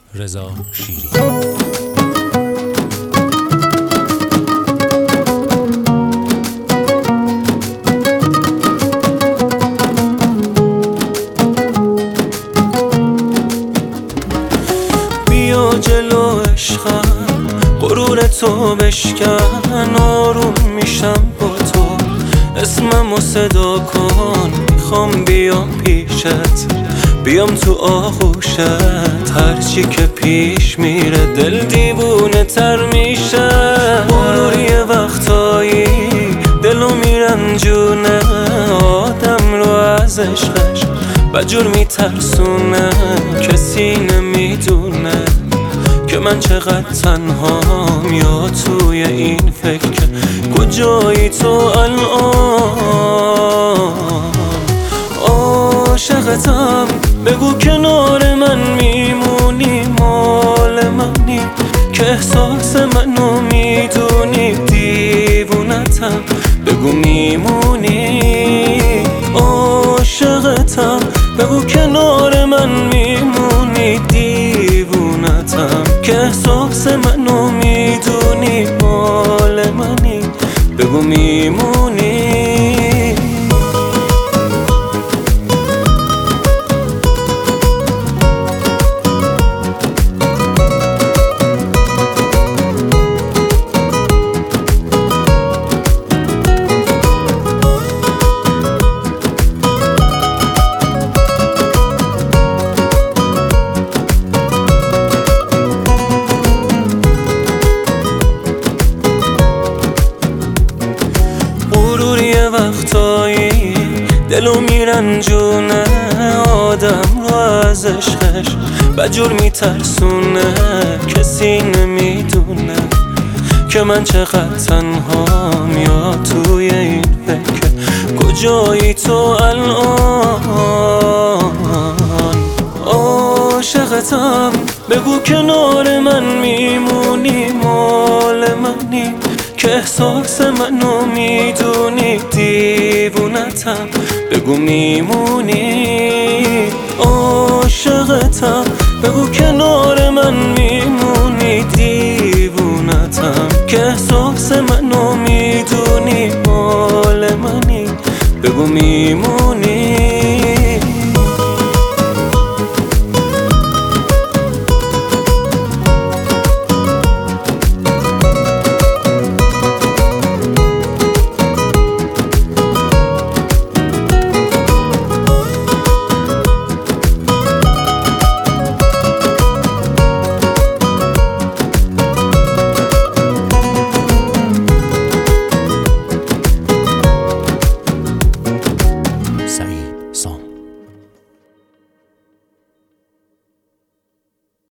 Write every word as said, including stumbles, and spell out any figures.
رضا شیری. بیا جلو عشقم، غرور تو بشکن، آروم میشم با تو، اسممو صدا کن، میخوام بیام پیشت، بیام تو آغوشت، هرچی که پیش میره دل دیوونه تر میشه. غرور یه وقتایی دلو میرنجونه، آدم رو از عشقش بجور میترسونه، کسی نمیدونه که من چقدر تنهام، یا توی این فکر کجایی تو الان. عاشقتم، بگو کنار من میمونی، مال منی که احساس منو میدونی، دیوونتم بگو میمونی. عاشقتم، بگو کنار من میمونی، دیوونتم که احساس منو میدونی، مال منی بگو میمونی. وقتایی دلو میرنجونه، آدم رو از عشقش بجور میترسونه، کسی نمیدونه که من چقدر تنهام، یا توی این فکر کجایی تو الان. عاشقتم، بگو کنار من میمونی، مال منی که احساس منو میدونی، دیوونتم بگو میمونی. عاشقتم، بگو کنار من میمونی، دیوونتم که احساس